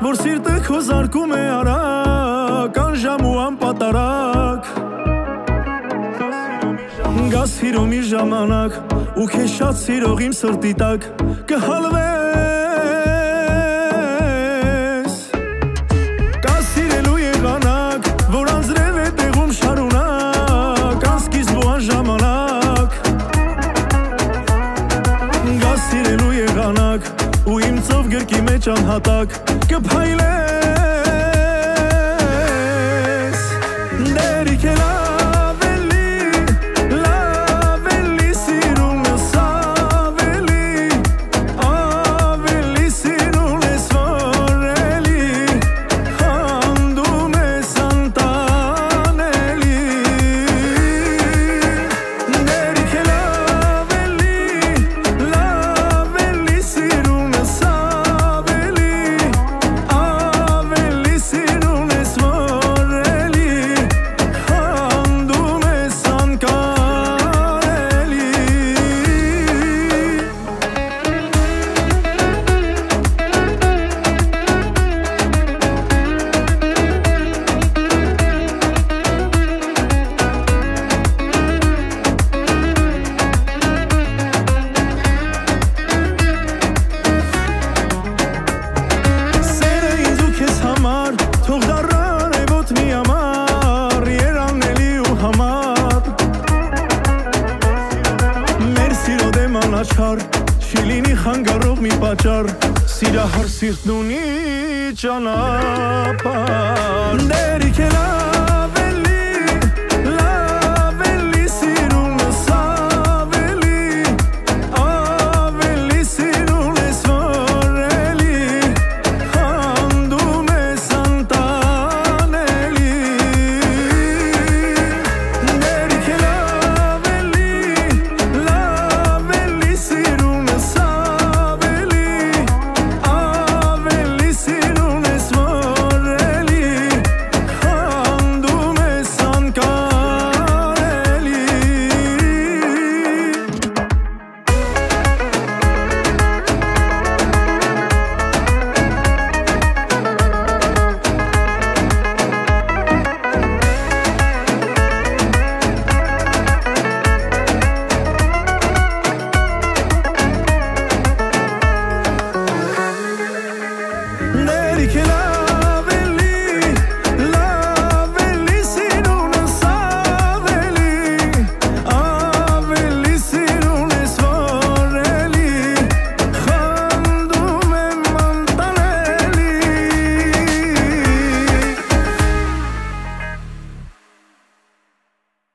որ սիրտը քո զարկում է արագ անժամ ու անպատարակ Գաս հիրո մի ժամանակ ու քեզ շատ սիրող իմ սրտի տակ կհալվես Կաս սիրելու եղանակ որ անձրև է տեղում շարունակ անսկիզբ ու անժամանակ Գաս սիրելու եղանակ ու իմ ծով գրկի մեջ անհատակ կփայլես Դերիք է Չիլինի խանգարող մի պատճառ Սիրահար սիրտն ունի ճանապարհ Դերիք է լավ էլի սիրունս ավելի սիրուն ես որ էլի խանդում ես անտանելի Դերիք է լավ էլի սիրուն American